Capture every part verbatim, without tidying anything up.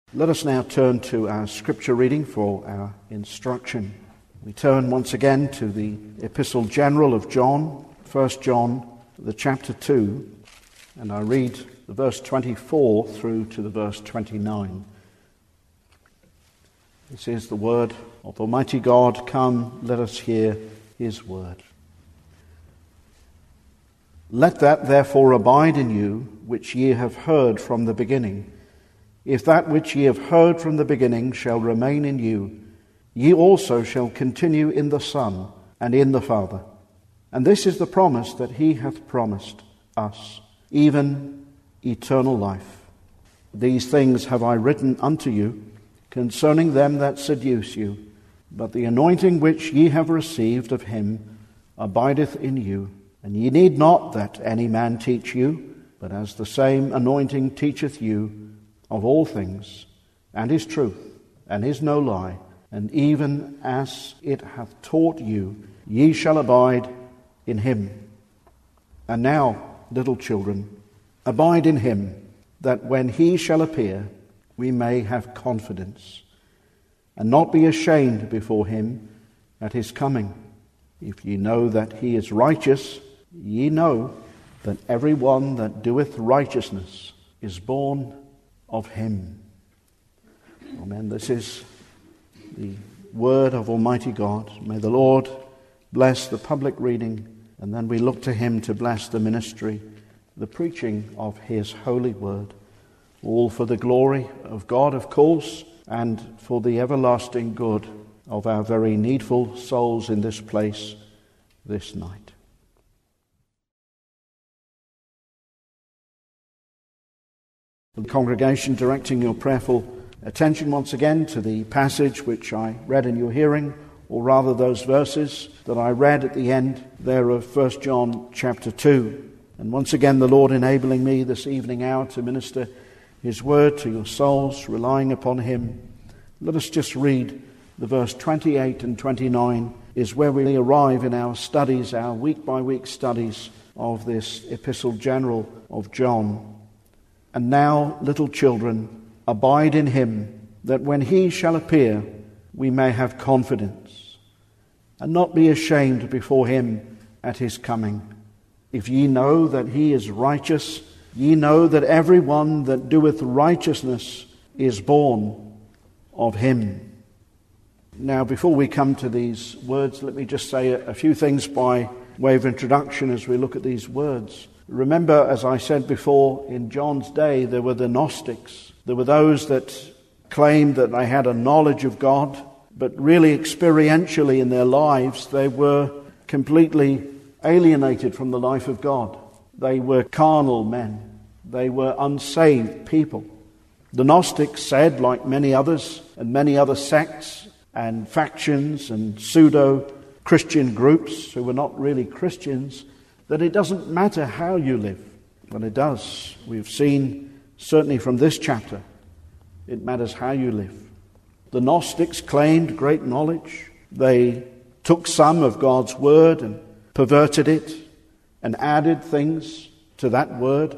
Let us now turn to our scripture reading for our instruction. We turn once again to the Epistle General of John, First John, the chapter two, and I read the verse twenty-four through to the verse twenty-nine. This is the word of Almighty God. Come, let us hear his word. Let that therefore abide in you, which ye have heard from the beginning. If that which ye have heard from the beginning shall remain in you, ye also shall continue in the Son and in the Father. And this is the promise that he hath promised us, even eternal life. These things have I written unto you concerning them that seduce you. But the anointing which ye have received of him abideth in you. And ye need not that any man teach you, but as the same anointing teacheth you of all things, and is truth, and is no lie, and even as it hath taught you, ye shall abide in him. And now, little children, abide in him, that when he shall appear, we may have confidence, and not be ashamed before him at his coming. If ye know that he is righteous, ye know that every one that doeth righteousness is born of him. Amen. This is the word of Almighty God. May the Lord bless the public reading, and then we look to him to bless the ministry, the preaching of his holy word. All for the glory of God, of course, and for the everlasting good of our very needful souls in this place this night. The congregation, directing your prayerful attention once again to the passage which I read in your hearing, or rather those verses that I read at the end there of First John chapter two. And once again the Lord enabling me this evening hour to minister his word to your souls, relying upon him. Let us just read the verse twenty-eight and twenty-nine is where we arrive in our studies, our week-by-week studies of this Epistle General of John. And now, little children, abide in him, that when he shall appear, we may have confidence, and not be ashamed before him at his coming. If ye know that he is righteous, ye know that every one that doeth righteousness is born of him. Now, before we come to these words, let me just say a few things by way of introduction as we look at these words. Remember, as I said before, in John's day there were the Gnostics. There were those that claimed that they had a knowledge of God, but really experientially in their lives they were completely alienated from the life of God. They were carnal men. They were unsaved people. The Gnostics said, like many others and many other sects and factions and pseudo-Christian groups who were not really Christians, that it doesn't matter how you live. Well, it does. We've seen, certainly from this chapter, it matters how you live. The Gnostics claimed great knowledge. They took some of God's word and perverted it and added things to that word.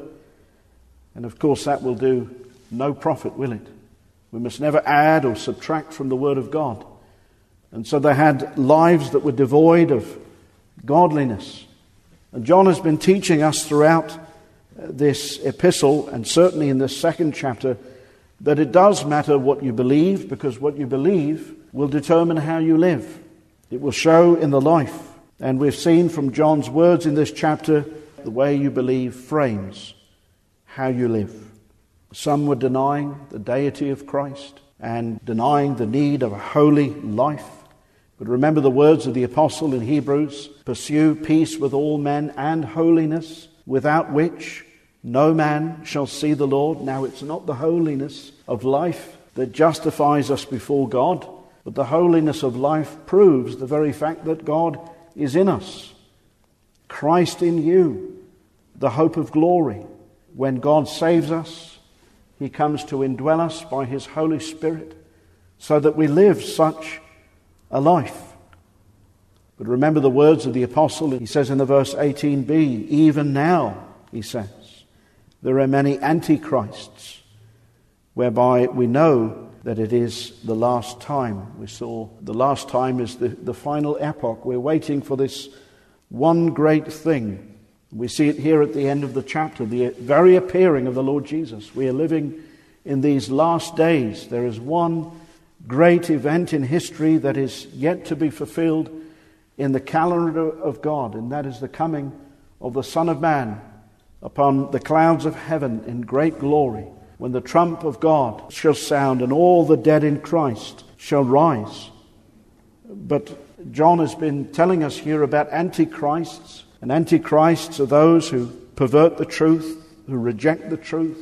And of course that will do no profit, will it? We must never add or subtract from the word of God. And so they had lives that were devoid of godliness. And John has been teaching us throughout this epistle, and certainly in this second chapter, that it does matter what you believe, because what you believe will determine how you live. It will show in the life. And we've seen from John's words in this chapter, the way you believe frames how you live. Some were denying the deity of Christ and denying the need of a holy life. But remember the words of the apostle in Hebrews, pursue peace with all men and holiness, without which no man shall see the Lord. Now, it's not the holiness of life that justifies us before God, but the holiness of life proves the very fact that God is in us. Christ in you, the hope of glory. When God saves us, he comes to indwell us by his Holy Spirit so that we live such a life. But remember the words of the apostle. He says in the verse eighteen b, even now, he says, there are many antichrists. whereby we know that it is the last time. We saw the last time is the, the final epoch. We're waiting for this one great thing. We see it here at the end of the chapter, the very appearing of the Lord Jesus. We are living in these last days. There is one great event in history that is yet to be fulfilled in the calendar of God, and that is the coming of the Son of Man upon the clouds of heaven in great glory, when the trump of God shall sound and all the dead in Christ shall rise. But John has been telling us here about antichrists, and antichrists are those who pervert the truth, who reject the truth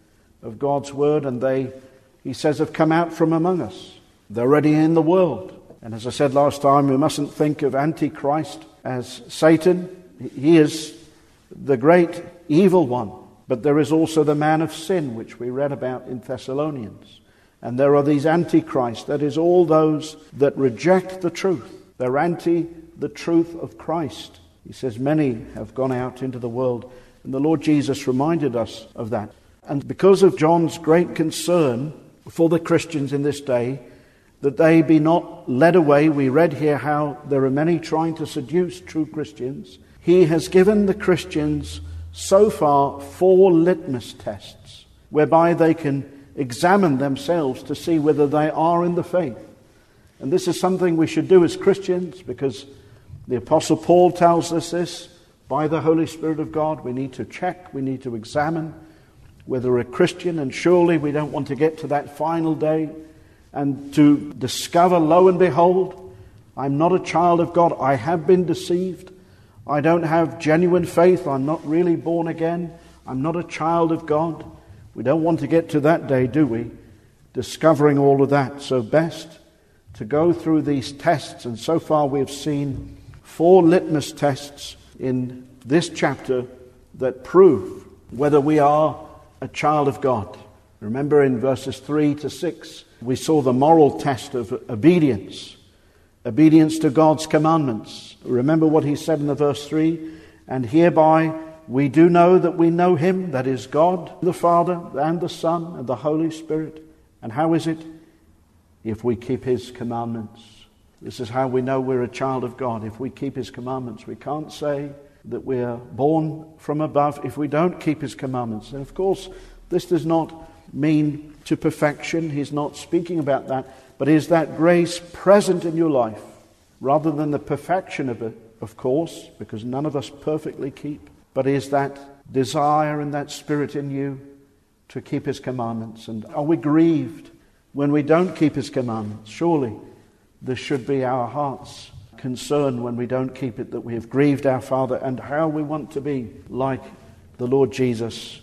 of God's word, and they, he says, have come out from among us. They're already in the world. And as I said last time, we mustn't think of Antichrist as Satan. He is the great evil one. But there is also the man of sin, which we read about in Thessalonians. And there are these antichrists, that is, all those that reject the truth. They're anti the truth of Christ. He says many have gone out into the world. And the Lord Jesus reminded us of that. And because of John's great concern for the Christians in this day, that they be not led away, we read here how there are many trying to seduce true Christians. He has given the Christians so far four litmus tests whereby they can examine themselves to see whether they are in the faith. And this is something we should do as Christians, because the Apostle Paul tells us this by the Holy Spirit of God. We need to check, we need to examine whether we're a Christian, and surely we don't want to get to that final day and to discover, lo and behold, I'm not a child of God. I have been deceived. I don't have genuine faith. I'm not really born again. I'm not a child of God. We don't want to get to that day, do we? Discovering all of that. So best to go through these tests. And so far we have seen four litmus tests in this chapter that prove whether we are a child of God. Remember in verses three to six, we saw the moral test of obedience. Obedience to God's commandments. Remember what he said in the verse three, and hereby we do know that we know him, that is God, the Father, and the Son, and the Holy Spirit. And how is it? If we keep his commandments. This is how we know we're a child of God, if we keep his commandments. We can't say that we're born from above if we don't keep his commandments. And of course, this does not mean to perfection. He's not speaking about that. But is that grace present in your life, rather than the perfection of it, of course, because none of us perfectly keep. But is that desire and that spirit in you to keep his commandments? And are we grieved when we don't keep his commandments? Surely this should be our heart's concern when we don't keep it, that we have grieved our Father, and how we want to be like the Lord Jesus.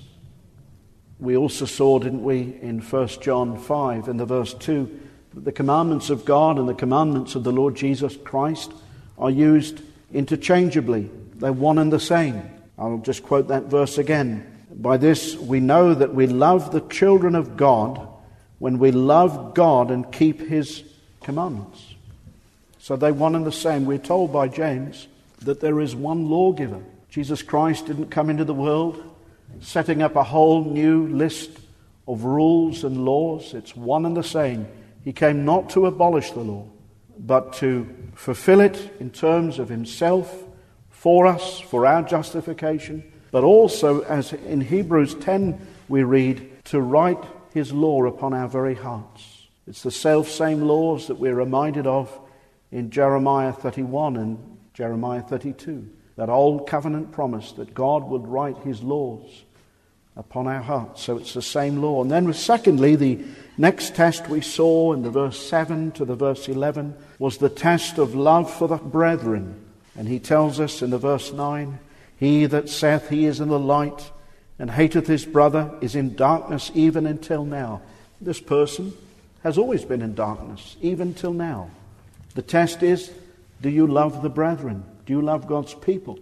We also saw, didn't we, in First John five, in the verse two, that the commandments of God and the commandments of the Lord Jesus Christ are used interchangeably. They're one and the same. I'll just quote that verse again. By this we know that we love the children of God when we love God and keep his commandments. So they're one and the same. We're told by James that there is one lawgiver. Jesus Christ didn't come into the world setting up a whole new list of rules and laws. It's one and the same. He came not to abolish the law, but to fulfill it in terms of himself, for us, for our justification, but also, as in Hebrews ten we read, to write his law upon our very hearts. It's the self-same laws that we're reminded of in Jeremiah thirty-one and Jeremiah thirty-two. That old covenant promise that God would write his laws upon our hearts. So it's the same law. And then secondly, the next test we saw in the verse seven to the verse eleven was the test of love for the brethren. And he tells us in the verse nine, he that saith he is in the light and hateth his brother is in darkness even until now. This person has always been in darkness, even till now. The test is, do you love the brethren? Do you love God's people?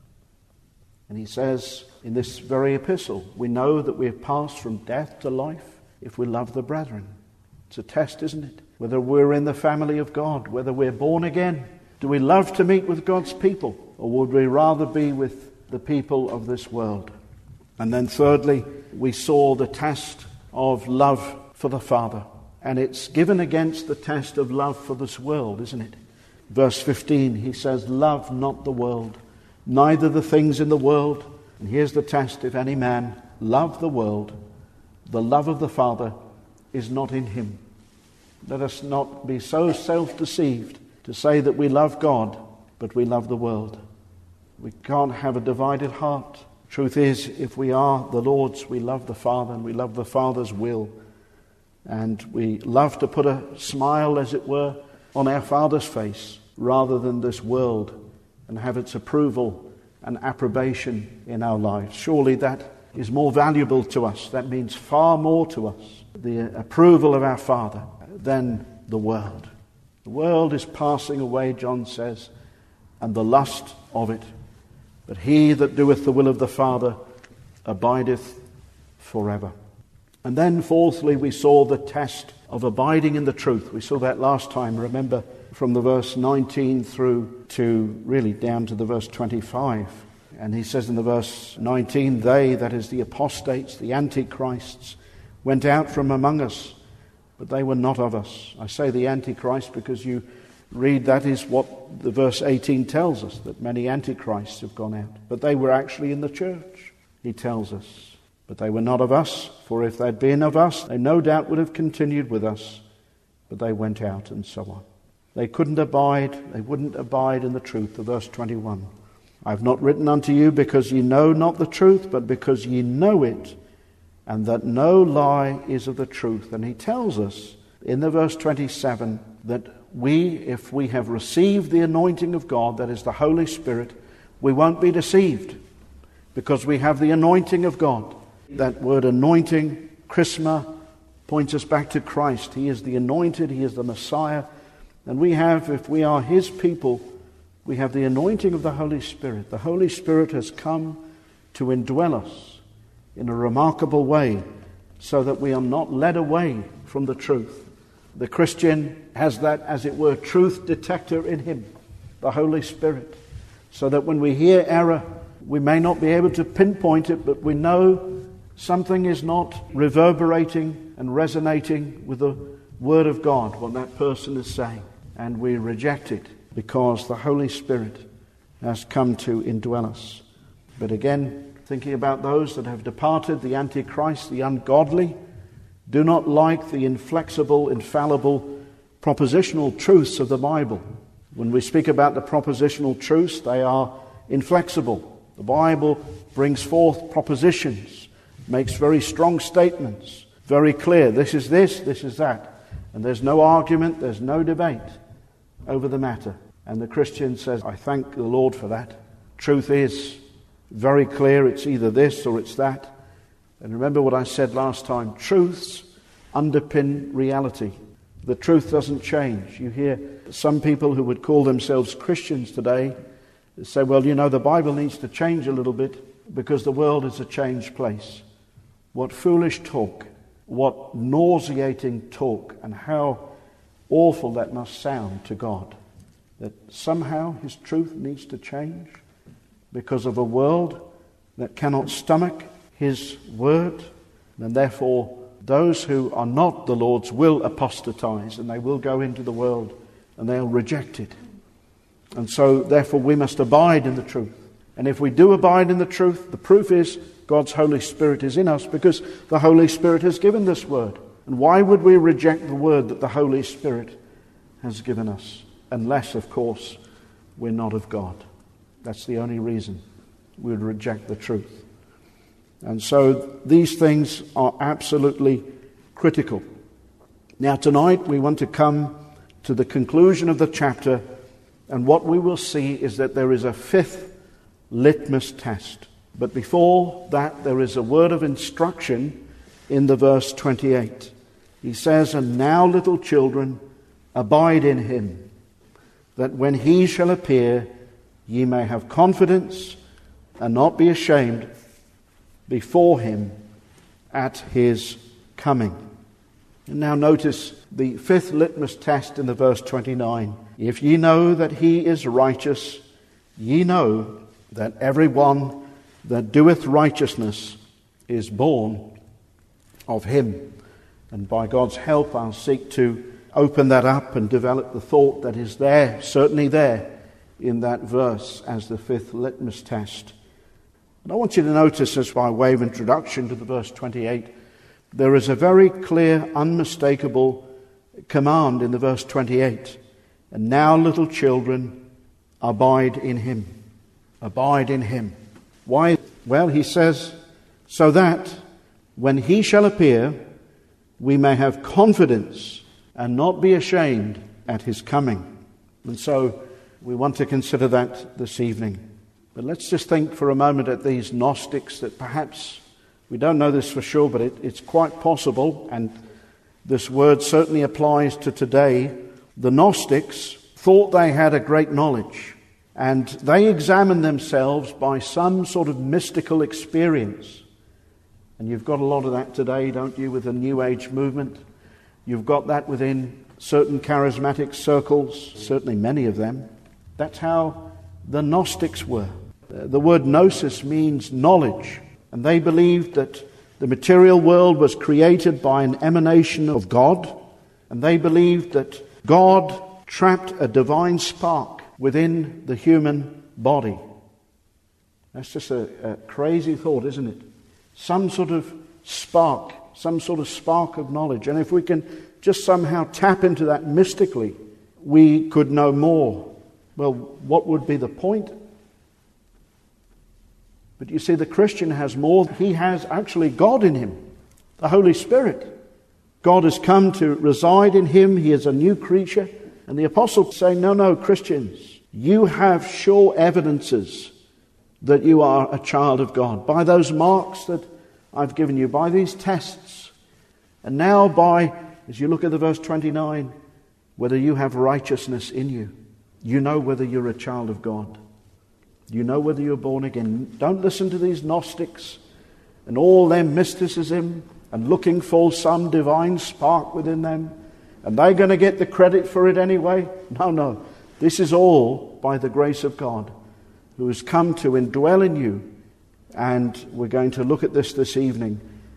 And he says in this very epistle, we know that we have passed from death to life if we love the brethren. It's a test, isn't it? Whether we're in the family of God, whether we're born again. Do we love to meet with God's people, or would we rather be with the people of this world? And then thirdly, we saw the test of love for the Father. And it's given against the test of love for this world, isn't it? Verse fifteen, he says, love not the world, neither the things in the world. And here's the test: if any man love the world, the love of the Father is not in him. Let us not be so self-deceived to say that we love God, but we love the world. We can't have a divided heart. Truth is, if we are the Lord's, we love the Father and we love the Father's will. And we love to put a smile, as it were, on our Father's face rather than this world and have its approval and approbation in our lives. Surely that is more valuable to us. That means far more to us, the approval of our Father, than the world. The world is passing away, John says, and the lust of it. But he that doeth the will of the Father abideth forever. And then fourthly, we saw the test of abiding in the truth. We saw that last time, remember, from the verse nineteen through to really down to the verse twenty-five. And he says in the verse nineteen, they, that is the apostates, the antichrists, went out from among us, but they were not of us. I say the antichrist because you read that is what the verse eighteen tells us, that many antichrists have gone out. But they were actually in the church, he tells us. But they were not of us, for if they'd been of us, they no doubt would have continued with us. But they went out, and so on. They couldn't abide, they wouldn't abide in the truth. The verse twenty-one. I have not written unto you because ye know not the truth, but because ye know it, and that no lie is of the truth. And he tells us in the verse twenty-seven that we, if we have received the anointing of God, that is the Holy Spirit, we won't be deceived because we have the anointing of God. That word anointing, chrisma, points us back to Christ. He is the anointed, he is the Messiah. And we have, if we are his people, we have the anointing of the Holy Spirit. The Holy Spirit has come to indwell us in a remarkable way so that we are not led away from the truth. The Christian has that, as it were, truth detector in him, the Holy Spirit, so that when we hear error, we may not be able to pinpoint it, but we know something is not reverberating and resonating with the Word of God, what that person is saying, and we reject it because the Holy Spirit has come to indwell us. But again, thinking about those that have departed, the Antichrist, the ungodly, do not like the inflexible, infallible, propositional truths of the Bible. When we speak about the propositional truths, they are inflexible. The Bible brings forth propositions, makes very strong statements, very clear. This is this, this is that. And there's no argument, there's no debate over the matter. And the Christian says, I thank the Lord for that. Truth is very clear. It's either this or it's that. And remember what I said last time. Truths underpin reality. The truth doesn't change. You hear some people who would call themselves Christians today say, well, you know, the Bible needs to change a little bit because the world is a changed place. What foolish talk, what nauseating talk, and how awful that must sound to God. That somehow his truth needs to change because of a world that cannot stomach his word. And therefore, those who are not the Lord's will apostatize, and they will go into the world and they'll reject it. And so, therefore, we must abide in the truth. And if we do abide in the truth, the proof is God's Holy Spirit is in us because the Holy Spirit has given this word. And why would we reject the word that the Holy Spirit has given us? Unless, of course, we're not of God. That's the only reason we would reject the truth. And so these things are absolutely critical. Now tonight we want to come to the conclusion of the chapter, and what we will see is that there is a fifth litmus test. But before that, there is a word of instruction in the verse twenty-eight. He says, and now, little children, abide in him, that when he shall appear, ye may have confidence and not be ashamed before him at his coming. And now notice the fifth litmus test in the verse twenty-nine. If ye know that he is righteous, ye know that every one that doeth righteousness is born of him. And by God's help, I'll seek to open that up and develop the thought that is there, certainly there, in that verse as the fifth litmus test. And I want you to notice, as by way of introduction to the verse twenty-eight, there is a very clear, unmistakable command in the verse twenty-eight. And now, little children, abide in him. Abide in him. Why? Well, he says, so that when he shall appear, we may have confidence and not be ashamed at his coming. And so we want to consider that this evening. But let's just think for a moment at these Gnostics that perhaps, we don't know this for sure, but it, it's quite possible, and this word certainly applies to today. The Gnostics thought they had a great knowledge, and they examined themselves by some sort of mystical experience. And you've got a lot of that today, don't you, with the New Age movement? You've got that within certain charismatic circles, certainly many of them. That's how the Gnostics were. The word gnosis means knowledge, and they believed that the material world was created by an emanation of God, and they believed that God trapped a divine spark within the human body. That's just a, a crazy thought, isn't it? Some sort of spark, some sort of spark of knowledge. And if we can just somehow tap into that mystically, we could know more. Well, what would be the point? But you see, the Christian has more. He has actually God in him, the Holy Spirit. God has come to reside in him. He is a new creature. And the apostles say, no, no, Christians, you have sure evidences that you are a child of God by those marks that I've given you, by these tests. And now by, as you look at the verse twenty-nine, whether you have righteousness in you. You know whether you're a child of God. You know whether you're born again. Don't listen to these Gnostics and all their mysticism and looking for some divine spark within them. And they're going to get the credit for it anyway. No, no. This is all by the grace of God, who has come to indwell in you. And we're going to look at this this evening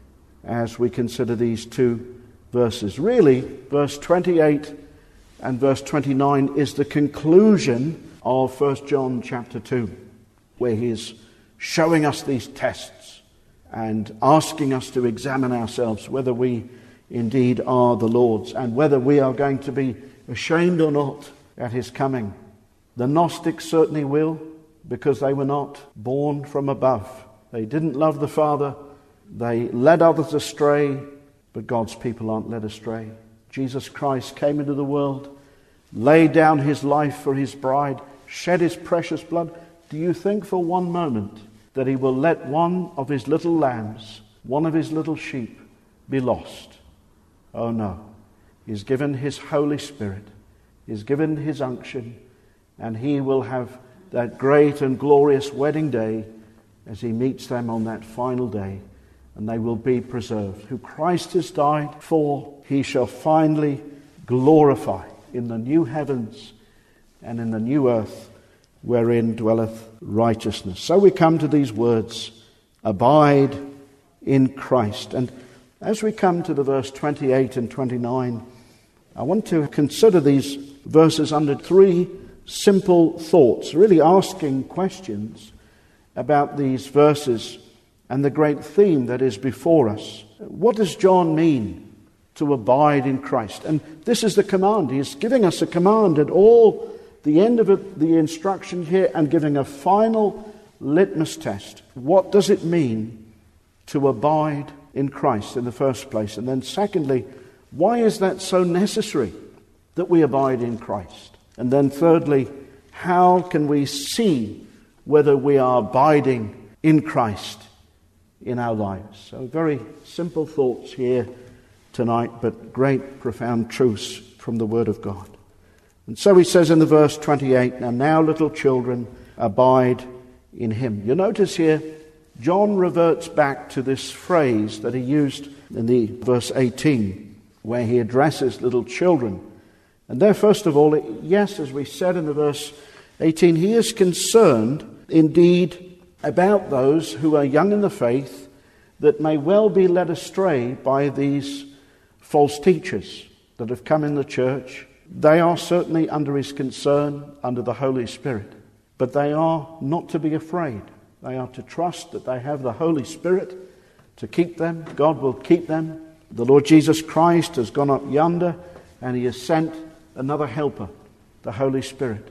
as we consider these two verses. Really, verse twenty-eight and verse twenty-nine is the conclusion of First John chapter two, where he is showing us these tests and asking us to examine ourselves whether we indeed are the Lord's and whether we are going to be ashamed or not at his coming. The Gnostics certainly will, because they were not born from above. They didn't love the Father. They led others astray, but God's people aren't led astray. Jesus Christ came into the world, laid down his life for his bride, shed his precious blood. Do you think for one moment that he will let one of his little lambs, one of his little sheep, be lost? Oh no. He's given his Holy Spirit. He's given his unction, and he will have that great and glorious wedding day as he meets them on that final day, and they will be preserved. Who Christ has died for, he shall finally glorify in the new heavens and in the new earth wherein dwelleth righteousness. So we come to these words, abide in Christ. And as we come to the verse twenty-eight and twenty-nine, I want to consider these verses under three simple thoughts, really asking questions about these verses and the great theme that is before us. What does John mean to abide in Christ? And this is the command. He is giving us a command at all the end of it, the instruction here, and giving a final litmus test. What does it mean to abide in Christ in the first place? And then secondly, why is that so necessary that we abide in Christ? And then thirdly, how can we see whether we are abiding in Christ in our lives? So very simple thoughts here tonight, but great profound truths from the Word of God. And so he says in the verse twenty-eight, and now little children, abide in him. You notice here, John reverts back to this phrase that he used in the verse eighteen, where he addresses little children. And there, first of all, yes, as we said in the verse eighteen, he is concerned indeed about those who are young in the faith that may well be led astray by these false teachers that have come in the church. They are certainly under his concern, under the Holy Spirit. But they are not to be afraid. They are to trust that they have the Holy Spirit to keep them. God will keep them. The Lord Jesus Christ has gone up yonder and he has sent another helper, the Holy Spirit.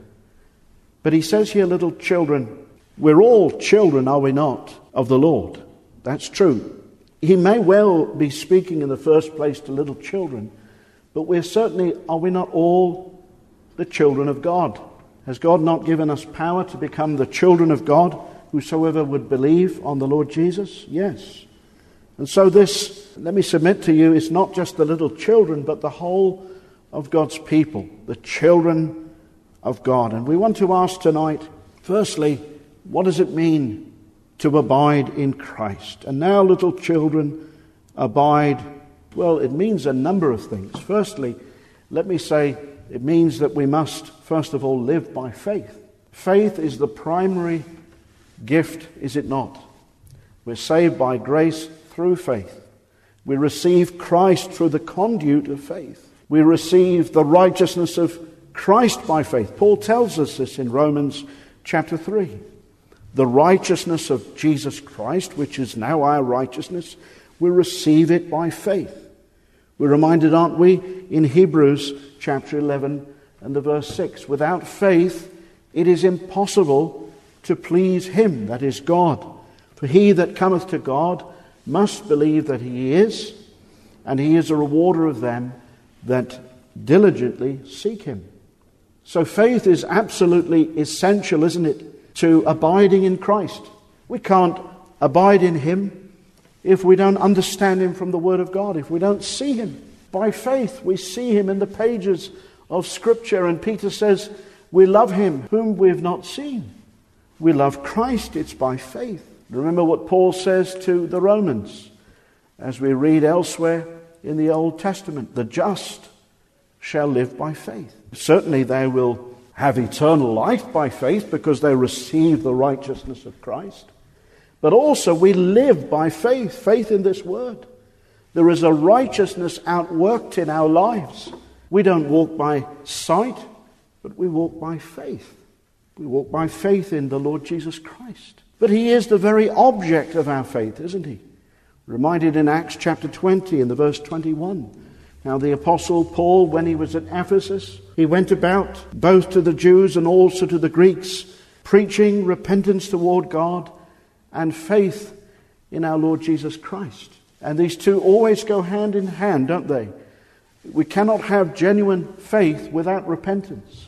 But he says here, little children, we're all children, are we not, of the Lord? That's true. He may well be speaking in the first place to little children, but we're certainly, are we not all the children of God? Has God not given us power to become the children of God, whosoever would believe on the Lord Jesus? Yes. And so this, let me submit to you, is not just the little children, but the whole of God's people, the children of God. And we want to ask tonight, firstly, what does it mean to abide in Christ? And now, little children, abide, well, it means a number of things. Firstly, let me say, it means that we must, first of all, live by faith. Faith is the primary gift, is it not? We're saved by grace through faith. We receive Christ through the conduit of faith. We receive the righteousness of Christ by faith. Paul tells us this in Romans chapter three. The righteousness of Jesus Christ, which is now our righteousness, we receive it by faith. We're reminded, aren't we, in Hebrews chapter eleven and the verse six, without faith it is impossible to please him, that is God. For he that cometh to God must believe that he is, and he is a rewarder of them that diligently seek him. So faith is absolutely essential, isn't it, to abiding in Christ. We can't abide in him if we don't understand him from the Word of God, if we don't see him. By faith we see him in the pages of Scripture, and Peter says we love him whom we have not seen. We love Christ, it's by faith. Remember what Paul says to the Romans, as we read elsewhere in the Old Testament, the just shall live by faith. Certainly they will have eternal life by faith because they receive the righteousness of Christ. But also we live by faith, faith in this word. There is a righteousness outworked in our lives. We don't walk by sight, but we walk by faith. We walk by faith in the Lord Jesus Christ. But he is the very object of our faith, isn't he? Reminded in Acts chapter twenty in the verse twenty-one. Now the Apostle Paul, when he was at Ephesus, he went about both to the Jews and also to the Greeks, preaching repentance toward God and faith in our Lord Jesus Christ. And these two always go hand in hand, don't they? We cannot have genuine faith without repentance.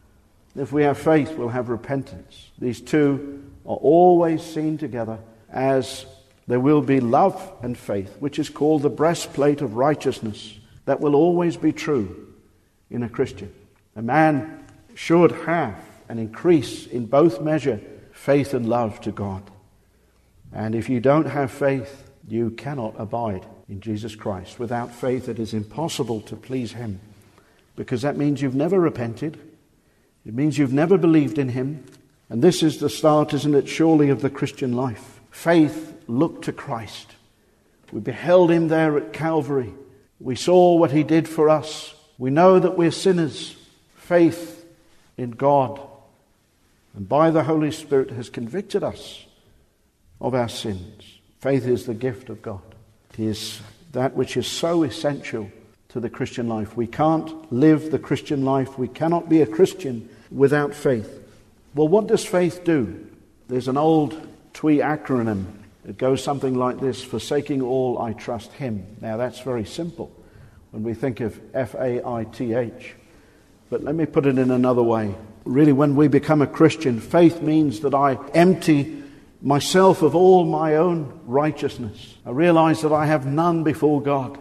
If we have faith, we'll have repentance. These two are always seen together, as there will be love and faith, which is called the breastplate of righteousness. That will always be true in a Christian. A man should have and increase in both measure faith and love to God. And if you don't have faith, you cannot abide in Jesus Christ. Without faith, it is impossible to please him, because that means you've never repented. It means you've never believed in him. And this is the start, isn't it, surely, of the Christian life. Faith looked to Christ. We beheld him there at Calvary. We saw what he did for us. We know that we're sinners. Faith in God, and by the Holy Spirit, has convicted us of our sins. Faith is the gift of God. It is that which is so essential to the Christian life. We can't live the Christian life. We cannot be a Christian without faith. Well, what does faith do? There's an old T W E acronym. It goes something like this: forsaking all, I trust him. Now that's very simple when we think of F A I T H. But let me put it in another way. Really, when we become a Christian, faith means that I empty myself of all my own righteousness. I realize that I have none before God.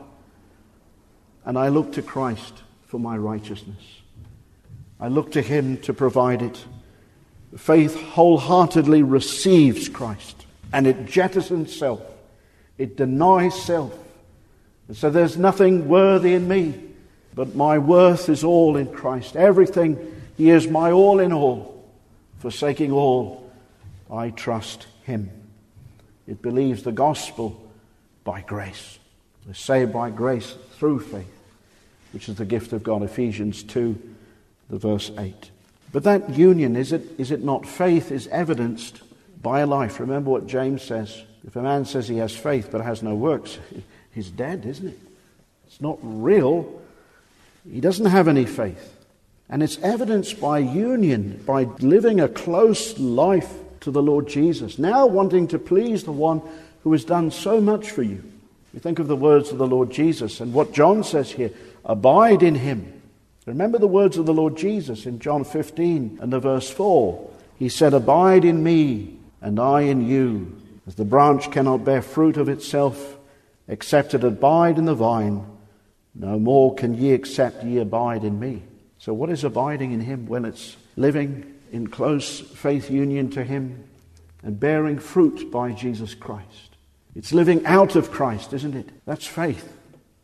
And I look to Christ for my righteousness. I look to him to provide it. Faith wholeheartedly receives Christ, and it jettisons self. It denies self. And so there's nothing worthy in me, but my worth is all in Christ. Everything, he is my all in all. Forsaking all, I trust him. It believes the gospel by grace. We're saved by grace through faith, which is the gift of God, Ephesians two, the verse eight. But that union, is it, is it not? Faith is evidenced by a life. Remember what James says. If a man says he has faith but has no works, he's dead, isn't it? It's not real. He doesn't have any faith. And it's evidenced by union, by living a close life to the Lord Jesus, now wanting to please the one who has done so much for you. You think of the words of the Lord Jesus and what John says here, abide in him. Remember the words of the Lord Jesus in John fifteen and the verse four. He said, abide in me and I in you. As the branch cannot bear fruit of itself, except it abide in the vine, no more can ye except ye abide in me. So what is abiding in him? Well, it's living in close faith union to him and bearing fruit by Jesus Christ. It's living out of Christ, isn't it? That's faith.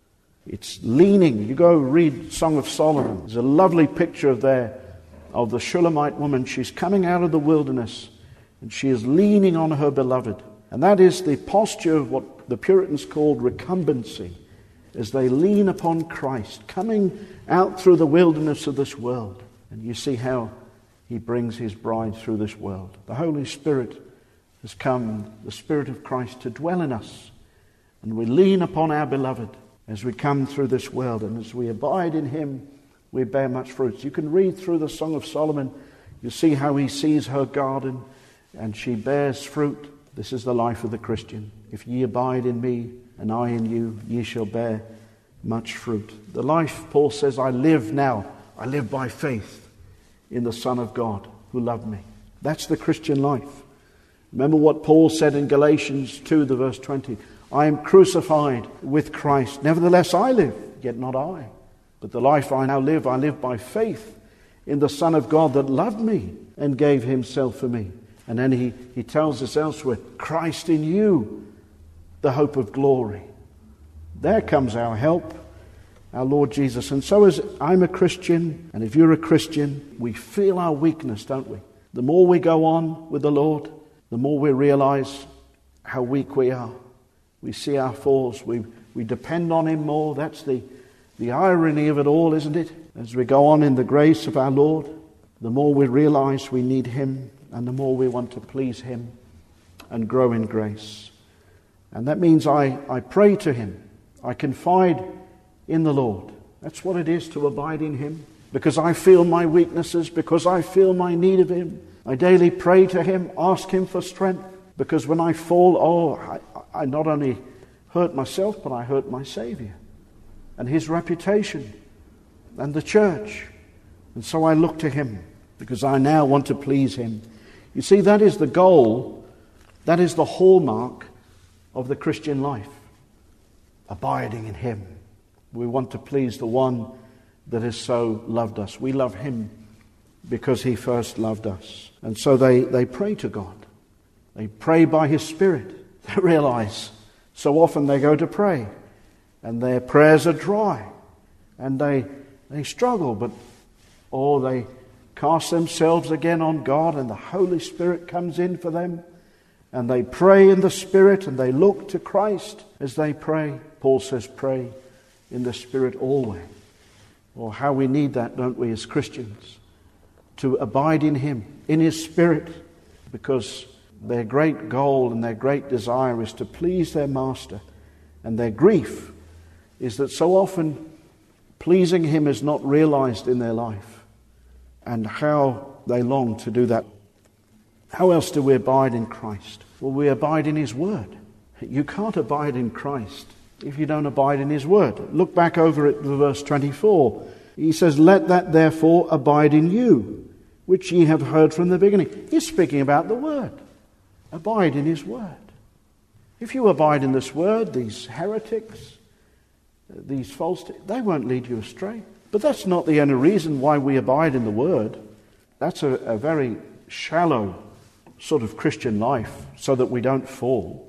It's leaning. You go read Song of Solomon. There's a lovely picture of there of the Shulamite woman. She's coming out of the wilderness and she is leaning on her beloved. And that is the posture of what the Puritans called recumbency, as they lean upon Christ, coming out through the wilderness of this world. And you see how he brings his bride through this world. The Holy Spirit has come, the Spirit of Christ, to dwell in us. And we lean upon our beloved as we come through this world. And as we abide in him, we bear much fruit. You can read through the Song of Solomon. You see how he sees her garden and she bears fruit. This is the life of the Christian. If ye abide in me and I in you, ye shall bear much fruit. The life, Paul says, I live now. I live by faith in the Son of God who loved me. That's the Christian life. Remember what Paul said in Galatians two, the verse twenty. I am crucified with Christ. Nevertheless I live, yet not I. But the life I now live, I live by faith in the Son of God that loved me and gave himself for me. And then he, he tells us elsewhere, Christ in you, the hope of glory. There comes our help, our Lord Jesus. And so as I'm a Christian, and if you're a Christian, we feel our weakness, don't we? The more we go on with the Lord, the more we realize how weak we are. We see our faults. We, we depend on him more. That's the, the irony of it all, isn't it? As we go on in the grace of our Lord, the more we realize we need him, and the more we want to please him and grow in grace. And that means I, I pray to him. I confide in the Lord. That's what it is to abide in him. Because I feel my weaknesses, because I feel my need of him. I daily pray to him, ask him for strength. Because when I fall, oh, I, I not only hurt myself, but I hurt my Savior and his reputation and the church. And so I look to him because I now want to please him. You see, that is the goal, that is the hallmark of the Christian life. Abiding in him. We want to please the one that has so loved us. We love him because he first loved us. And so they, they pray to God. They pray by his Spirit. They realize so often they go to pray and their prayers are dry and they they struggle, but or they cast themselves again on God and the Holy Spirit comes in for them and they pray in the Spirit and they look to Christ as they pray. Paul says pray in the Spirit always. Or how we need that, don't we, as Christians? To abide in him, in his Spirit, because their great goal and their great desire is to please their Master. And their grief is that so often pleasing him is not realized in their life. And how they long to do that. How else do we abide in Christ? Well, we abide in his Word. You can't abide in Christ if you don't abide in his Word. Look back over at verse twenty-four. He says, let that therefore abide in you, which ye have heard from the beginning. He's speaking about the Word. Abide in his Word. If you abide in this Word, these heretics, these false, they won't lead you astray. But that's not the only reason why we abide in the Word. That's a, a very shallow sort of Christian life, so that we don't fall.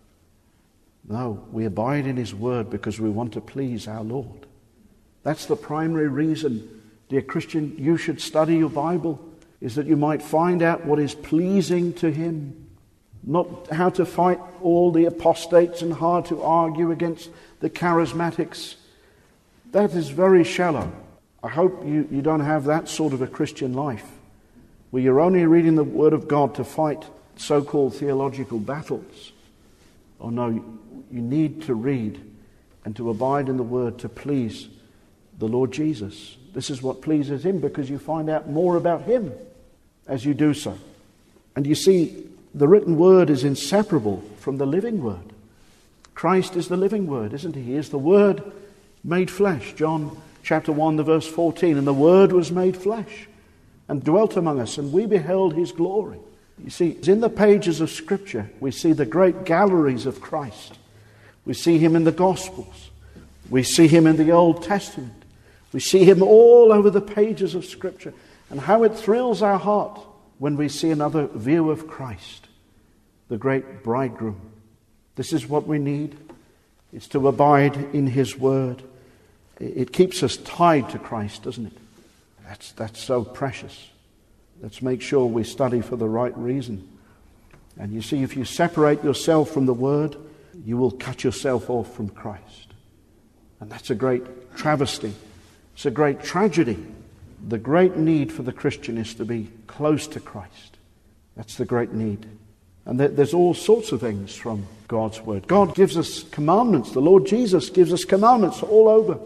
No, we abide in his Word because we want to please our Lord. That's the primary reason, dear Christian, you should study your Bible, is that you might find out what is pleasing to him. not how to fight all the apostates and how to argue against the charismatics. That is very shallow. I hope you, you don't have that sort of a Christian life, where you're only reading the Word of God to fight so-called theological battles. Oh no, you need to read and to abide in the Word to please the Lord Jesus. This is what pleases Him, because you find out more about Him as you do so. And you see, the written Word is inseparable from the living Word. Christ is the living Word, isn't He? He is the Word made flesh. John chapter one, the verse fourteen, and the Word was made flesh and dwelt among us, and we beheld His glory. You see, in the pages of Scripture, we see the great galleries of Christ. We see Him in the Gospels. We see Him in the Old Testament. We see Him all over the pages of Scripture. And how it thrills our heart when we see another view of Christ, the great bridegroom. This is what we need. It's to abide in His Word. It keeps us tied to Christ, doesn't it? That's, that's so precious. Let's make sure we study for the right reason. And you see, if you separate yourself from the Word, you will cut yourself off from Christ. And that's a great travesty. It's a great tragedy. The great need for the Christian is to be close to Christ. That's the great need. And there's all sorts of things from God's Word. God gives us commandments. The Lord Jesus gives us commandments all over.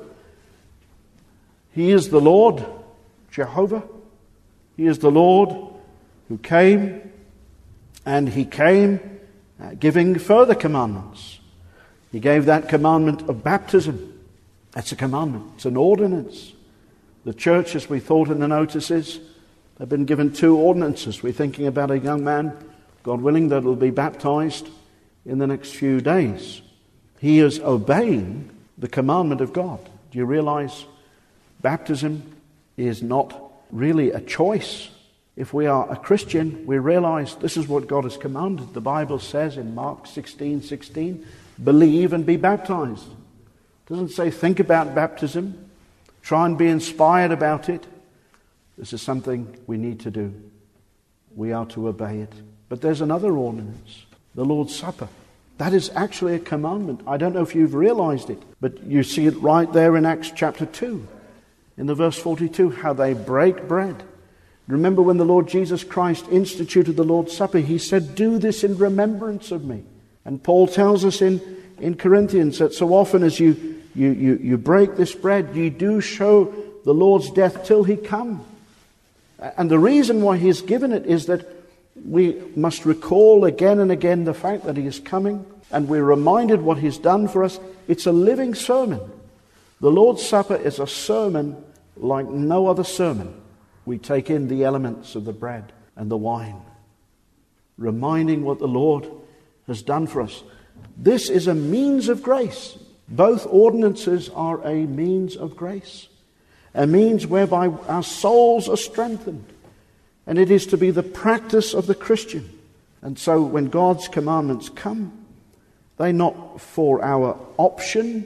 He is the Lord, Jehovah. He is the Lord who came, and He came uh, giving further commandments. He gave that commandment of baptism. That's a commandment. It's an ordinance. The church, as we thought in the notices, have been given two ordinances. We're thinking about a young man, God willing, that will be baptized in the next few days. He is obeying the commandment of God. Do you realize baptism is not really a choice? If we are a Christian, we realize this is what God has commanded. The Bible says in Mark sixteen sixteen, believe and be baptized. It doesn't say think about baptism, try and be inspired about it. This is something we need to do. We are to obey it. But there's another ordinance, the Lord's Supper. That is actually a commandment. I don't know if you've realized it, but you see it right there in Acts chapter two. In the verse forty-two, how they break bread. Remember when the Lord Jesus Christ instituted the Lord's Supper, He said, do this in remembrance of me. And Paul tells us in, in Corinthians that so often as you, you, you, you break this bread, you do show the Lord's death till He come. And the reason why He has given it is that we must recall again and again the fact that He is coming, and we're reminded what He's done for us. It's a living sermon. The Lord's Supper is a sermon like no other sermon. We take in the elements of the bread and the wine, reminding what the Lord has done for us. This is a means of grace. Both ordinances are a means of grace, a means whereby our souls are strengthened. And it is to be the practice of the Christian. And so when God's commandments come, they're not for our option.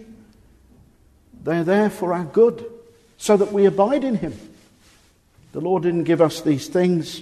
They're there for our good, so that we abide in Him. The Lord didn't give us these things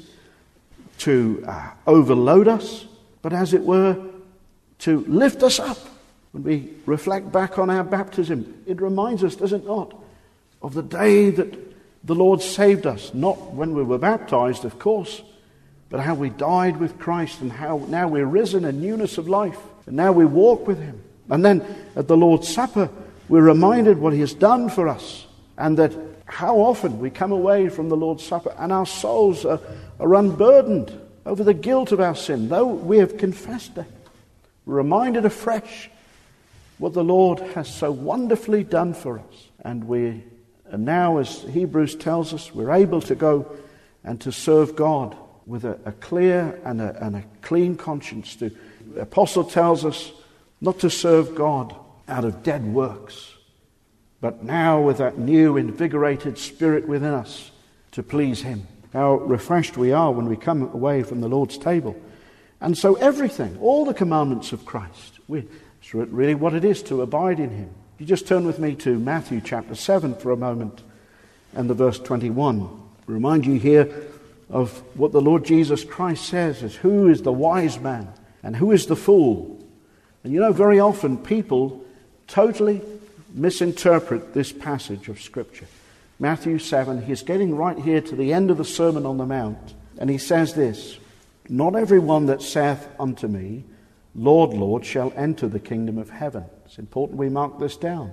to uh, overload us, but as it were, to lift us up. When we reflect back on our baptism, it reminds us, does it not, of the day that the Lord saved us. Not when we were baptized, of course, but how we died with Christ and how now we're risen in newness of life. And now we walk with Him. And then at the Lord's Supper, we're reminded what He has done for us, and that how often we come away from the Lord's Supper and our souls are, are unburdened over the guilt of our sin, though we have confessed it. We're reminded afresh what the Lord has so wonderfully done for us. And we and now, as Hebrews tells us, we're able to go and to serve God with a, a clear and a, and a clean conscience. To, the Apostle tells us not to serve God out of dead works, but now with that new invigorated spirit within us to please Him. How refreshed we are when we come away from the Lord's table. And so everything, all the commandments of Christ, we, it's really what it is to abide in Him. You just turn with me to Matthew chapter seven for a moment and the verse twenty-one. I remind you here of what the Lord Jesus Christ says is, who is the wise man And who is the fool? And you know, very often people totally misinterpret this passage of Scripture. Matthew seven, he's getting right here to the end of the Sermon on the Mount, and he says this, "Not every one that saith unto me, Lord, Lord, shall enter the kingdom of heaven." It's important we mark this down.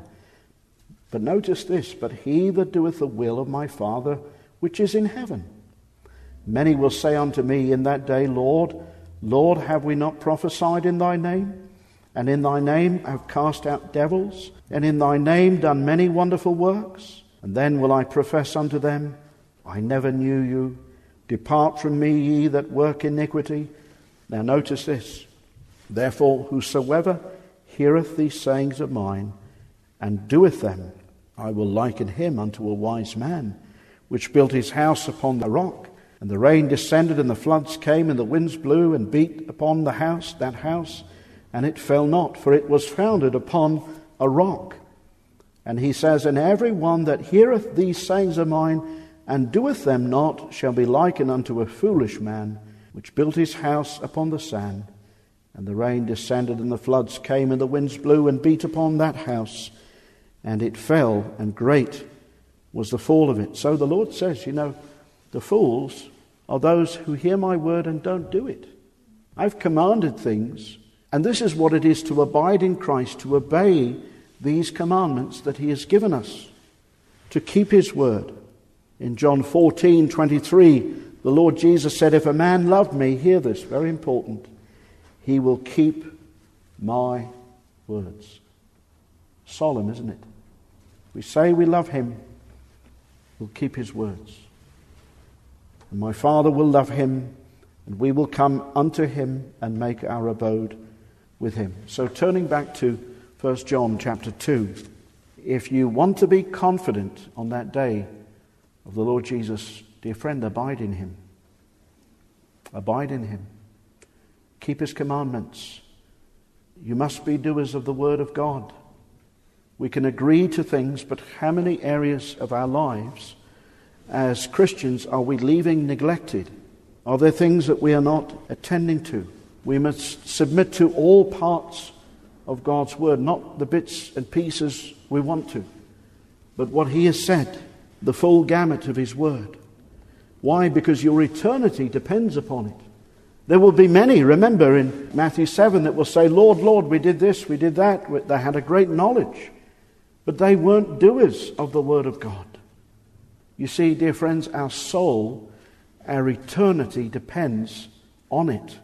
But notice this, "But he that doeth the will of my Father which is in heaven. Many will say unto me in that day, Lord, Lord, have we not prophesied in thy name? And in thy name have cast out devils? And in thy name done many wonderful works? And then will I profess unto them, I never knew you. Depart from me, ye that work iniquity." Now notice this. "Therefore, whosoever heareth these sayings of mine, and doeth them, I will liken him unto a wise man, which built his house upon the rock. And the rain descended, and the floods came, and the winds blew, and beat upon the house, that house, and it fell not, for it was founded upon a rock." And he says, "And every one that heareth these sayings of mine, and doeth them not, shall be likened unto a foolish man, which built his house upon the sand. And the rain descended, and the floods came, and the winds blew, and beat upon that house, and it fell, and great was the fall of it." So the Lord says, you know, the fools are those who hear my word and don't do it. I've commanded things, and this is what it is to abide in Christ, to obey these commandments that he has given us, to keep his word. In John fourteen twenty-three, the Lord Jesus said, "If a man love me," hear this, very important, "he will keep my words." Solemn, isn't it? We say we love him, we'll keep his words. "And my Father will love him, and we will come unto him and make our abode with him." So turning back to First John chapter two, if you want to be confident on that day of the Lord Jesus, dear friend, abide in him. Abide in him. Keep his commandments. You must be doers of the word of God. We can agree to things, but how many areas of our lives as Christians are we leaving neglected? Are there things that we are not attending to? We must submit to all parts of God's word, not the bits and pieces we want to, but what he has said, the full gamut of his word. Why? Because your eternity depends upon it. There will be many, remember in Matthew seven, that will say, "Lord, Lord, we did this, we did that." They had a great knowledge, but they weren't doers of the word of God. You see, dear friends, our soul, our eternity depends on it.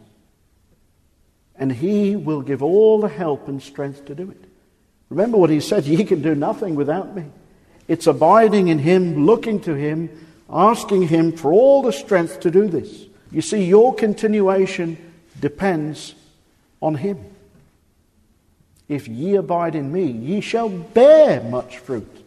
And he will give all the help and strength to do it. Remember what he said, "Ye can do nothing without me." It's abiding in him, looking to him, asking him for all the strength to do this. You see, your continuation depends on him. "If ye abide in me, ye shall bear much fruit."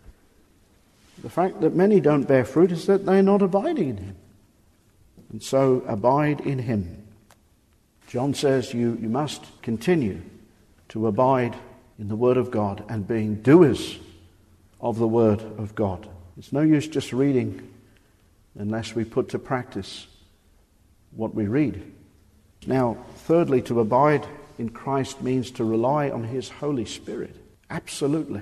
The fact that many don't bear fruit is that they're not abiding in him. And so abide in him. John says you, you must continue to abide in the word of God and being doers of the word of God. It's no use just reading unless we put to practice what we read. Now, thirdly, to abide in Christ means to rely on his Holy Spirit. Absolutely.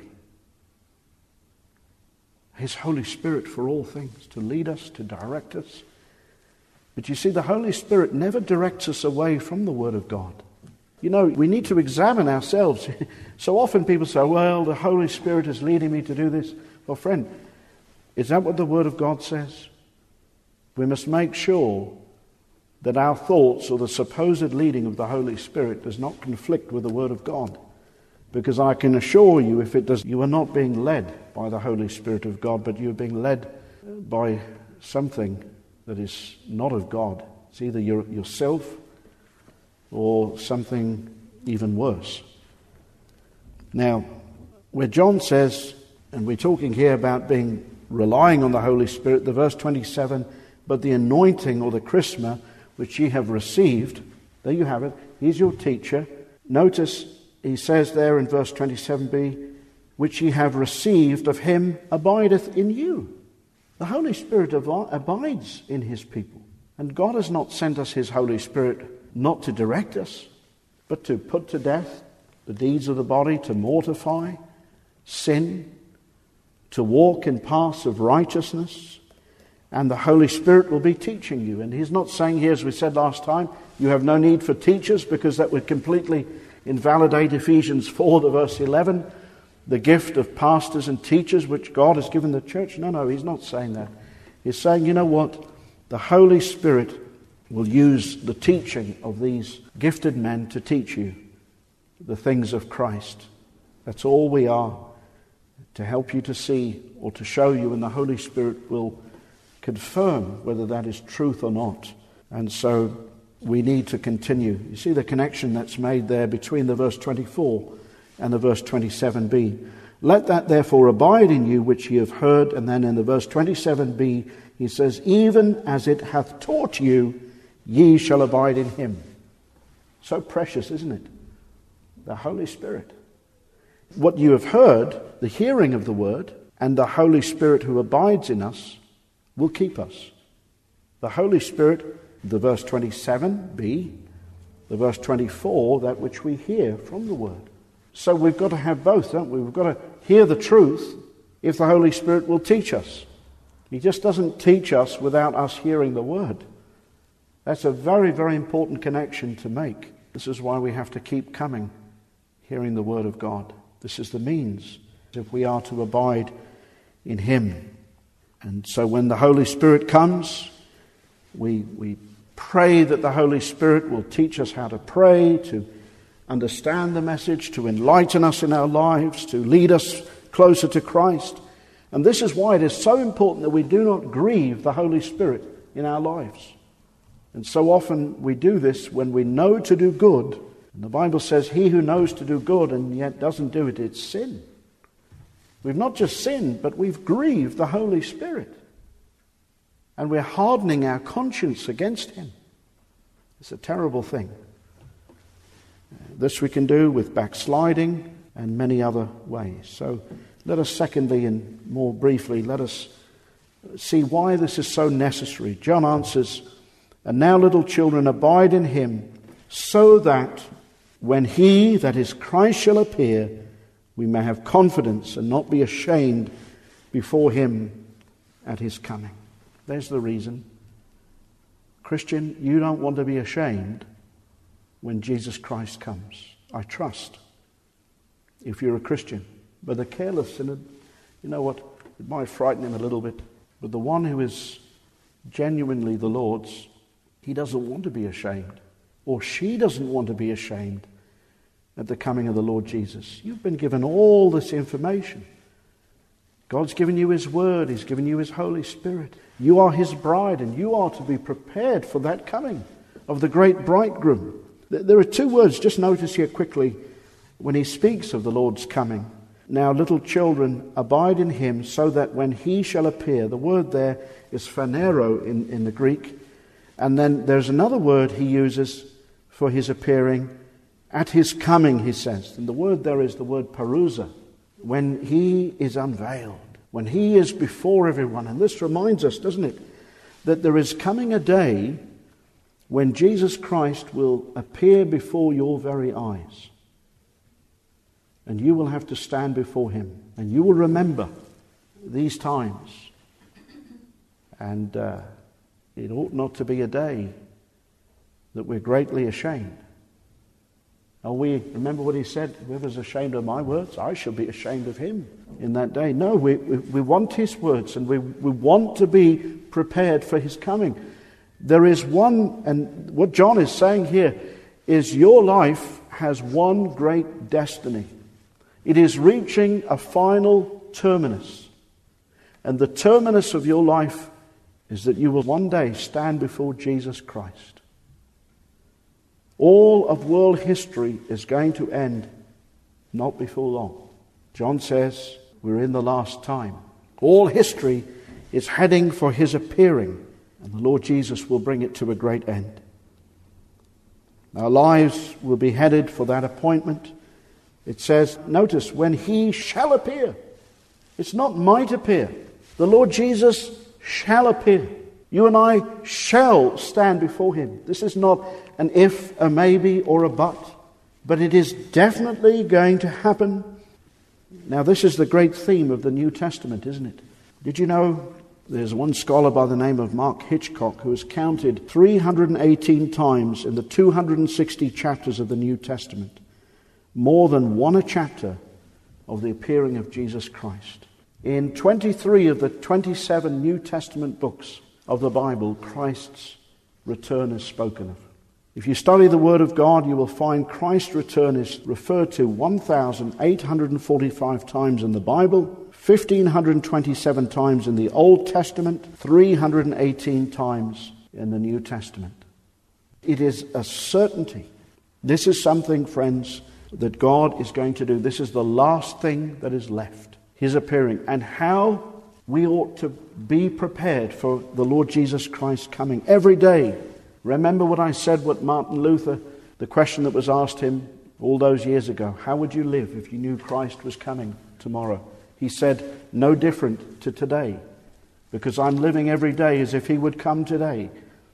His Holy Spirit for all things, to lead us, to direct us. But you see, the Holy Spirit never directs us away from the Word of God. You know, we need to examine ourselves. So often people say, "Well, the Holy Spirit is leading me to do this." Well, friend, is that what the Word of God says? We must make sure that our thoughts or the supposed leading of the Holy Spirit does not conflict with the Word of God. Because I can assure you, if it does, you are not being led by the Holy Spirit of God, but you are being led by something that is not of God. It's either your, yourself or something even worse. Now, where John says, and we're talking here about being relying on the Holy Spirit, the verse twenty-seven, "But the anointing or the chrisma which ye have received," there you have it, he's your teacher. Notice he says there in verse twenty-seven b, "which ye have received of him abideth in you." The Holy Spirit abides in his people. And God has not sent us his Holy Spirit not to direct us, but to put to death the deeds of the body, to mortify sin, to walk in paths of righteousness, and the Holy Spirit will be teaching you. And he's not saying here, as we said last time, you have no need for teachers, because that would completely invalidate Ephesians four, to verse eleven, the gift of pastors and teachers which God has given the church. No, no, he's not saying that. He's saying, you know what? The Holy Spirit will use the teaching of these gifted men to teach you the things of Christ. That's all we are, to help you to see or to show you, and the Holy Spirit will confirm whether that is truth or not. And so we need to continue. You see the connection that's made there between the verse twenty-four and the verse twenty-seven b. Let that therefore abide in you which ye have heard. And then in the verse twenty-seven b, he says, even as it hath taught you, ye shall abide in him. So precious, isn't it? The Holy Spirit. What you have heard, the hearing of the word, and the Holy Spirit who abides in us will keep us. The Holy Spirit, the verse twenty-seven b, the verse twenty-four, that which we hear from the word. So we've got to have both, don't we? We've got to hear the truth if the Holy Spirit will teach us. He just doesn't teach us without us hearing the word. That's a very, very important connection to make. This is why we have to keep coming, hearing the word of God. This is the means if we are to abide in him. And so when the Holy Spirit comes, we, we pray that the Holy Spirit will teach us how to pray, to understand the message, to enlighten us in our lives, to lead us closer to Christ. And this is why it is so important that we do not grieve the Holy Spirit in our lives. And so often we do this when we know to do good. And the Bible says, he who knows to do good and yet doesn't do it, it's sin. We've not just sinned, but we've grieved the Holy Spirit. And we're hardening our conscience against him. It's a terrible thing. This we can do with backsliding and many other ways. So let us secondly and more briefly, let us see why this is so necessary. John answers, and now little children, abide in him, so that when he, that is Christ, shall appear, we may have confidence and not be ashamed before him at his coming. There's the reason. Christian, you don't want to be ashamed when Jesus Christ comes. I trust. If you're a Christian. But the careless sinner, you know what? It might frighten him a little bit. But the one who is genuinely the Lord's, he doesn't want to be ashamed. Or she doesn't want to be ashamed at the coming of the Lord Jesus. You've been given all this information. God's given you his word. He's given you his Holy Spirit. You are his bride, and you are to be prepared for that coming of the great bridegroom. There are two words, just notice here quickly, when he speaks of the Lord's coming. Now, little children, abide in him, so that when he shall appear, the word there is phanero in, in the Greek. And then there's another word he uses for his appearing, at his coming, he says. And the word there is the word parousia, when he is unveiled, when he is before everyone. And this reminds us, doesn't it, that there is coming a day when Jesus Christ will appear before your very eyes. And you will have to stand before him. And you will remember these times. And uh, it ought not to be a day that we're greatly ashamed. Are we, remember what he said, whoever's ashamed of my words, I shall be ashamed of him in that day. No, we, we, we want his words, and we, we want to be prepared for his coming. There is one, and what John is saying here is your life has one great destiny. It is reaching a final terminus. And the terminus of your life is that you will one day stand before Jesus Christ. All of world history is going to end not before long. John says we're in the last time. All history is heading for his appearing, and the Lord Jesus will bring it to a great end. Our lives will be headed for that appointment. It says, notice, when he shall appear. It's not might appear. The Lord Jesus shall appear. You and I shall stand before him. This is not an if, a maybe, or a but. but it is definitely going to happen. Now, this is the great theme of the New Testament, isn't it? Did you know there's one scholar by the name of Mark Hitchcock who has counted three hundred eighteen times in the two hundred sixty chapters of the New Testament, more than one a chapter of the appearing of Jesus Christ. In twenty-three of the twenty-seven New Testament books of the Bible, Christ's return is spoken of. If you study the Word of God, you will find Christ's return is referred to one thousand eight hundred forty-five times in the Bible, one thousand five hundred twenty-seven times in the Old Testament, three hundred eighteen times in the New Testament. It is a certainty. This is something, friends, that God is going to do. This is the last thing that is left, His appearing. And how we ought to be prepared for the Lord Jesus Christ coming every day. Remember what I said, what Martin Luther, the question that was asked him all those years ago. How would you live if you knew Christ was coming tomorrow? He said, no different to today, because I'm living every day as if He would come today.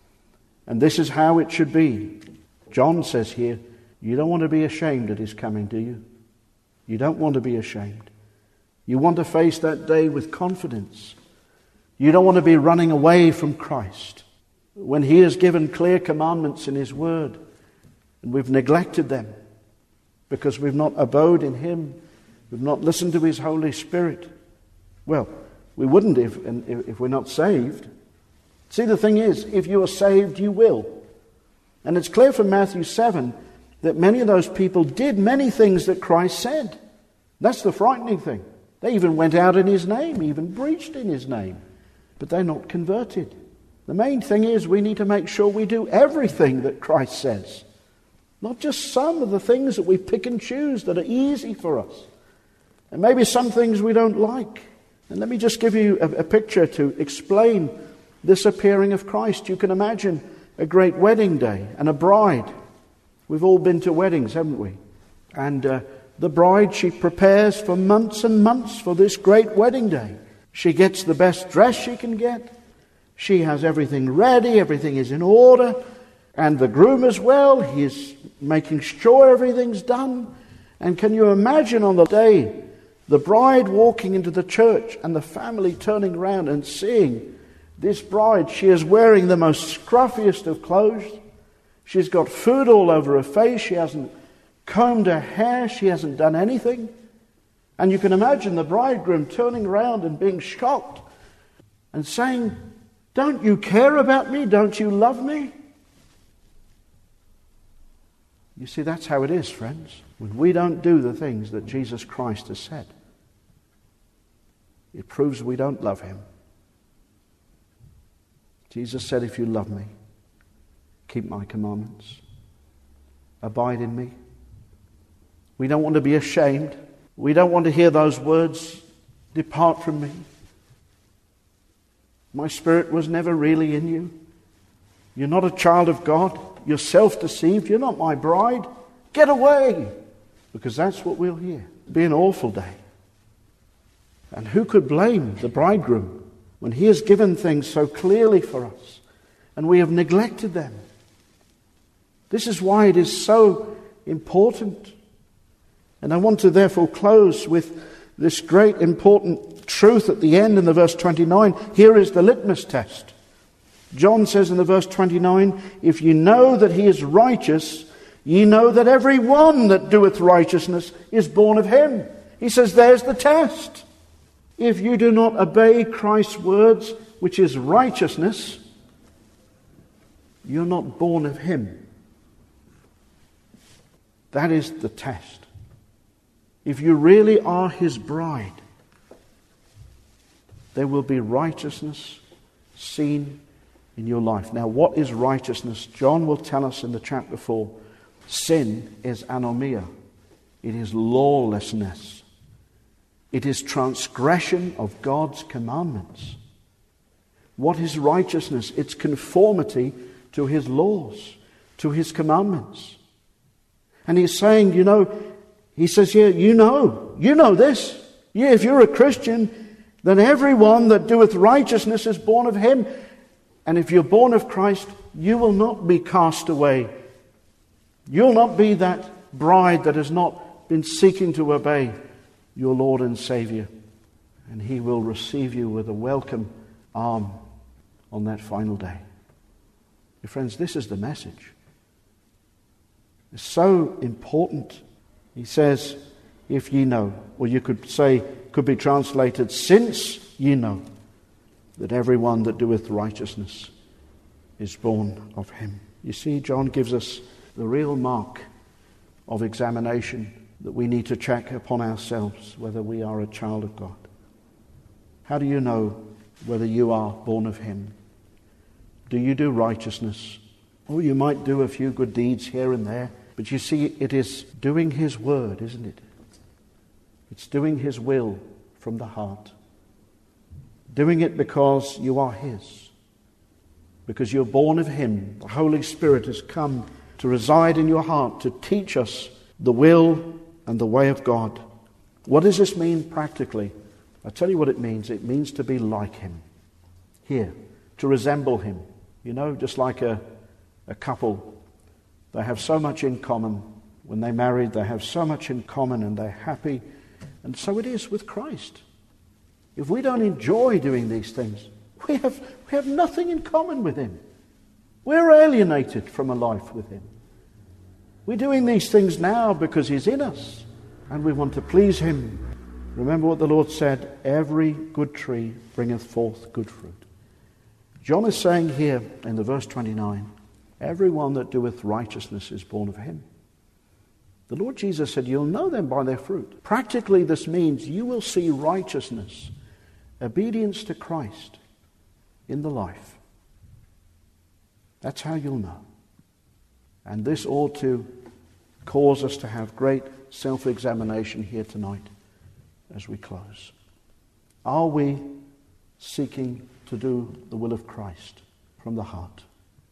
And this is how it should be. John says here, you don't want to be ashamed at His coming, do you? You don't want to be ashamed. You want to face that day with confidence. You don't want to be running away from Christ when He has given clear commandments in His Word and we've neglected them because we've not abode in Him, we've not listened to His Holy Spirit. Well, we wouldn't if, if we're not saved. See, the thing is, if you are saved, you will. And it's clear from Matthew seven that many of those people did many things that Christ said. That's the frightening thing. They even went out in His name, even preached in His name. But they're not converted. The main thing is we need to make sure we do everything that Christ says. Not just some of the things that we pick and choose that are easy for us. And maybe some things we don't like. And let me just give you a, a picture to explain this appearing of Christ. You can imagine a great wedding day and a bride. We've all been to weddings, haven't we? And uh, the bride, she prepares for months and months for this great wedding day. She gets the best dress she can get. She has everything ready, everything is in order. And the groom as well, he is making sure everything's done. And can you imagine on the day, the bride walking into the church and the family turning around and seeing this bride? She is wearing the most scruffiest of clothes. She's got food all over her face. She hasn't combed her hair. She hasn't done anything. And you can imagine the bridegroom turning around and being shocked and saying, don't you care about me? Don't you love me? You see, that's how it is, friends. When we don't do the things that Jesus Christ has said, it proves we don't love Him. Jesus said, if you love me, keep my commandments. Abide in me. We don't want to be ashamed. We don't want to hear those words, depart from me. My spirit was never really in you. You're not a child of God. You're self-deceived. You're not my bride. Get away. Because that's what we'll hear. It'll be an awful day. And who could blame the bridegroom when he has given things so clearly for us and we have neglected them? This is why it is so important. And I want to therefore close with this great important truth at the end in the verse twenty-nine. Here is the litmus test. John says in the verse twenty-nine, if ye know that He is righteous, ye know that every one that doeth righteousness is born of Him. He says there's the test. If you do not obey Christ's words, which is righteousness, you're not born of Him. That is the test. If you really are His bride, there will be righteousness seen in your life. Now, what is righteousness? John will tell us in the chapter four. Sin is anomia. It is lawlessness. It is transgression of God's commandments. What is righteousness? It's conformity to His laws, to His commandments. And He's saying, you know, He says here, you know, you know this. Yeah, if you're a Christian, then everyone that doeth righteousness is born of Him. And if you're born of Christ, you will not be cast away. You'll not be that bride that has not been seeking to obey your Lord and Saviour. And he will receive you with a welcome arm on that final day. Your friends, this is the message. It's so important. He says, if ye know, or you could say, could be translated, since ye know that everyone that doeth righteousness is born of him. You see, John gives us the real mark of examination that we need to check upon ourselves whether we are a child of God. How do you know whether you are born of him? Do you do righteousness? Or you might do a few good deeds here and there, but you see, it is doing his word, isn't it? It's doing his will from the heart. Doing it because you are his. Because you're born of him. The Holy Spirit has come to reside in your heart to teach us the will and the way of God. What does this mean practically? I'll tell you what it means. It means to be like him. Here, to resemble him. You know, just like a, a couple, they have so much in common. When they married, they have so much in common and they're happy. And so it is with Christ. If we don't enjoy doing these things, we have, we have nothing in common with him. We're alienated from a life with him. We're doing these things now because he's in us and we want to please him. Remember what the Lord said, every good tree bringeth forth good fruit. John is saying here in the verse twenty-nine, everyone that doeth righteousness is born of him. The Lord Jesus said, you'll know them by their fruit. Practically, this means you will see righteousness, obedience to Christ in the life. That's how you'll know. And this ought to cause us to have great self-examination here tonight as we close. Are we seeking to do the will of Christ from the heart?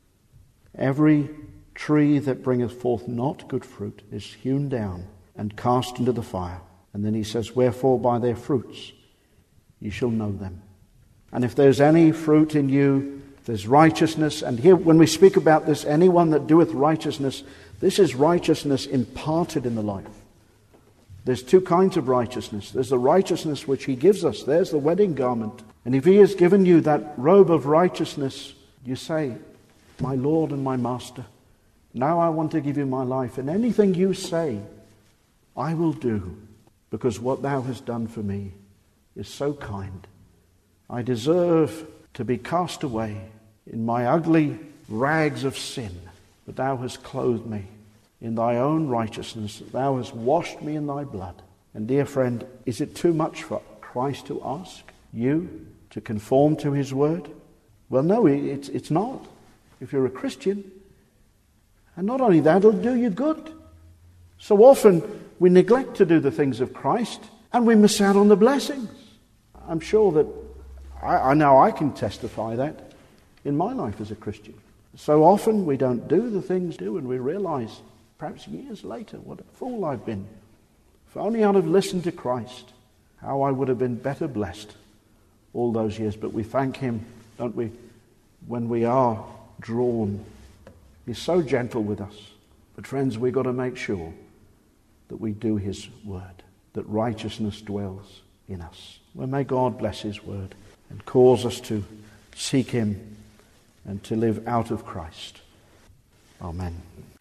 Every tree that bringeth forth not good fruit is hewn down and cast into the fire. And then he says, wherefore by their fruits ye shall know them. And if there's any fruit in you, there's righteousness. And here when we speak about this, anyone that doeth righteousness, this is righteousness imparted in the life. There's two kinds of righteousness. There's the righteousness which he gives us. There's the wedding garment. And if he has given you that robe of righteousness, you say, my Lord and my Master, now I want to give you my life. And anything you say, I will do, because what thou hast done for me is so kind. I deserve to be cast away in my ugly rags of sin, but thou hast clothed me in thy own righteousness. Thou hast washed me in thy blood. And dear friend, is it too much for Christ to ask you to conform to his word? Well, no, it's, it's not. If you're a Christian. And not only that, it'll do you good. So often we neglect to do the things of Christ and we miss out on the blessings. I'm sure that I, I know I can testify that in my life as a Christian. So often we don't do the things do, and we realize perhaps years later what a fool I've been. If only I'd have listened to Christ, how I would have been better blessed all those years. But we thank him, don't we, when we are drawn. He's so gentle with us. But friends, we've got to make sure that we do his word, that righteousness dwells in us. Well, may God bless his word and cause us to seek him and to live out of Christ. Amen.